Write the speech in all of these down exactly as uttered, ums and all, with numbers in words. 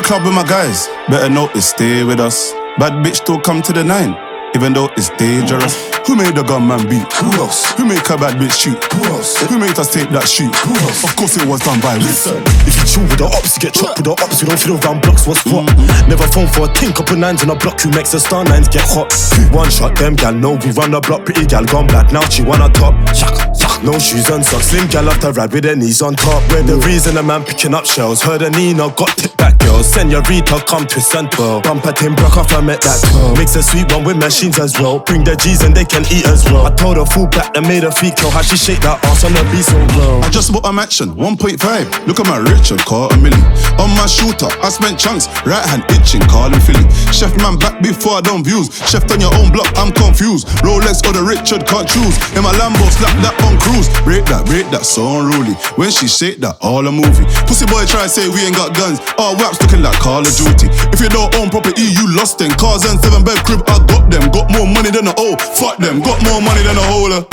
club with my guys, better notice, stay with us. Bad bitch still come to the nine, even though it's dangerous. Who made the gunman beat? Who else? Who made a bad bitch shoot? Who else? Who made us take that shoot? Who else? Of course it was done by Listen, if you chill with the ops, you get chopped with the ops. We don't feel around blocks, what's what? Mm-hmm. Never phone for a ting, couple nines on a block. Who makes the star nines get hot? One shot, them gal know we run the block. Pretty gal gone black, now she wanna top. No shoes and socks, slim gal off the ride with her knees on top. We're the reason a man picking up shells. Heard a Nina, got tip back girls. Senorita, come twist and twirl. Bump at him, broke off, I met that girl. Mix a sweet one with machines as well. Bring the G's and they can eat as well. I told her full back and made her feet curl. How she shake that ass on the beat so low. I just bought a mansion, one point five. Look at my Richard, caught a million. On my shooter, I spent chunks. Right hand itching, calling Philly. Chef man back before I done views. Chef on your own block, I'm confused. Rolex or the Richard, can't choose. In my Lambo, slap that on cruise. Break that, break that, so unruly. When she shake that, all a movie. Pussy boy try say we ain't got guns. All waps looking like Call of Duty. If you don't own property, you lost them. Cars and seven bed crib, I got them. Got more money than a O, fuck them. Got more money than a holer.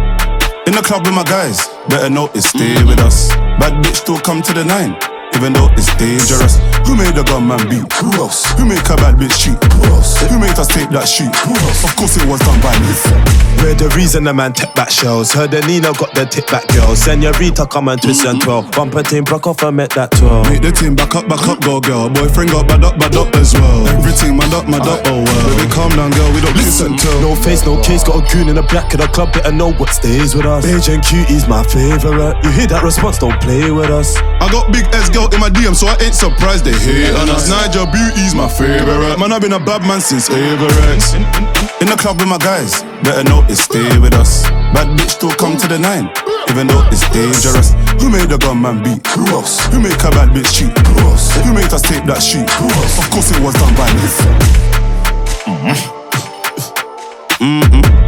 In the club with my guys, better notice, stay with us. Bad bitch still come to the nine, even though it's dangerous. Who made the gunman beat? Who else? Who made a bad bitch cheat? Who else? Who made us take that shoot? Who else? Of course it was done by me. We're the reason the man tip back shells. Heard the Nina got the tip back girls. Senorita come and twist and twirl. Bump a team, broke off, I met that twirl. Make the team back up, back up, go girl. Boyfriend got bad up, bad up as well. Everything mad up, mad up, oh well. Baby calm down girl, we don't listen to. No face, no case, got a goon in the back of the club. Better know what stays with us. Beige and cutie's my favourite. You hear that response, don't play with us. I got big S girl in my D M, so I ain't surprised they hate on us. Nigel Beauty's my favourite. Man, I've been a bad man since Everett. In the club with my guys, better notice, stay with us. Bad bitch still come to the nine, even though it's dangerous. Who made the gunman beat? Who else? Who made a bad bitch cheat? Who else? Who made us take that shoot? Who else? Of course it was done by me. Mm-hmm. Mm-hmm.